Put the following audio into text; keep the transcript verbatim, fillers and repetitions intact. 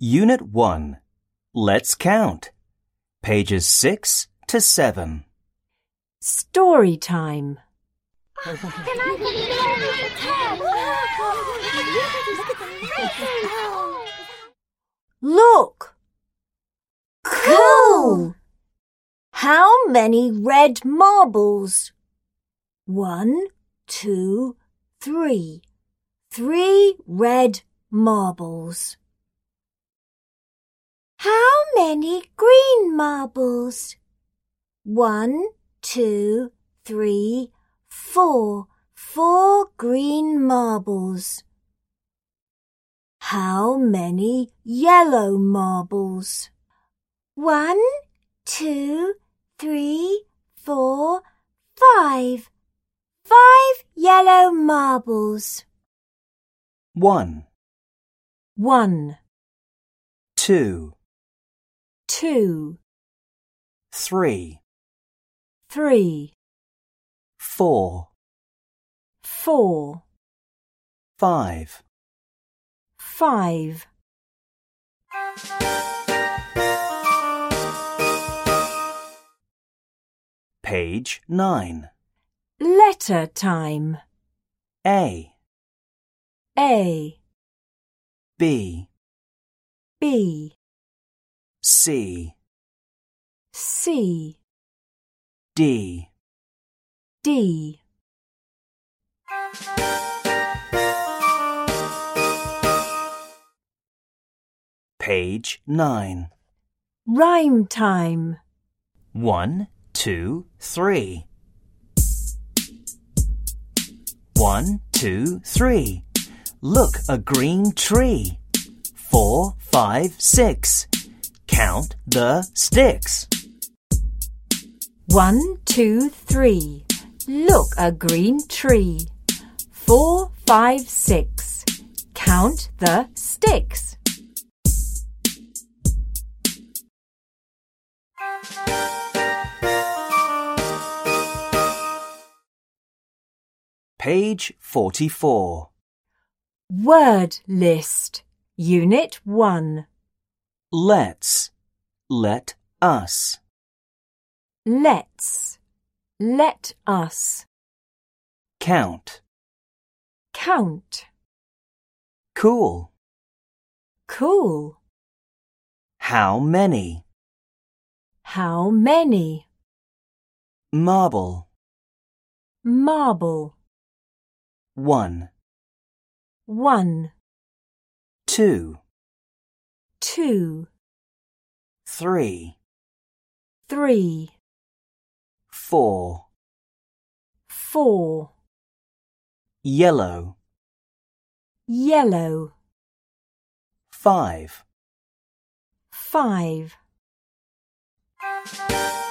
Unit one. Let's count. Pages six to seven. Story time. Look! Cool! How many red marbles? One, two, three. Three red marbles. How many green marbles? One, two, three, four. Four green marbles. How many yellow marbles? One, two, three, four, five. Five yellow marbles. One, One, two, two, three, three, four, four, five. five. Page nine. Letter time. A, A, B, B, C, C, D. D. Page nine. Rhyme time. One, two, three. One, two, three. Look, a green tree. Four, five, six. Count the sticks. One, two, three. Look, a green tree. Four, five, six. Count the sticks. Page forty-four. Word list. Unit one. Let's. Let us. Let's. Let us. Count. Count. Cool. Cool. How many? How many? Marble. Marble. One, One, two, two, three, three, four. four. Yellow. Yellow. Five. Five.